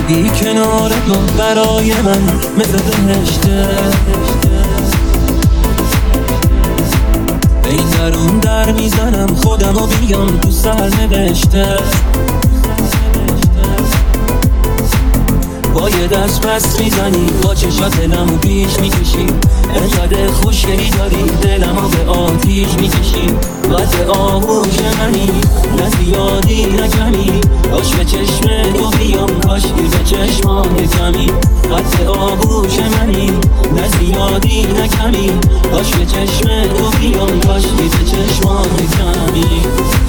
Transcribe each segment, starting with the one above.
زندگی کنار تو برای من مثل بهشته. این درون در میزنم خودمو بیام تو سرنوشته. با یه دست پس میزنی، با چشات دلمو پیش میکشی. انقدر خوشگلی داری دلمو به آتیش میکشی. قد آغوش منی، نه زیادی نه کمی. کاش به چشم تو بیام، کاش به چشمان کمی. قد آغوش منی، نه زیادی نه کمی. کاش به چشم تو بیام، کاش به چشمان کمی.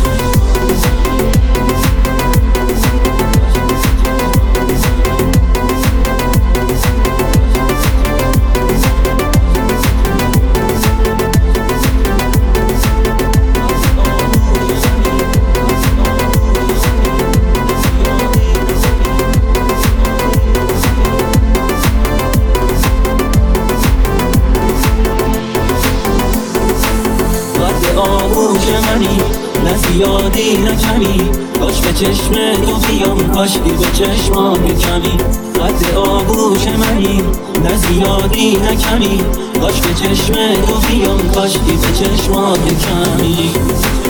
آغوش منی، نه زیادی نه کمی. کاش به چشم تو بیام، کاش به چشمان کمی. قد آغوش منی، نه زیادی نه کمی. کاش به چشم تو بیام، کاش به چشمان کمی.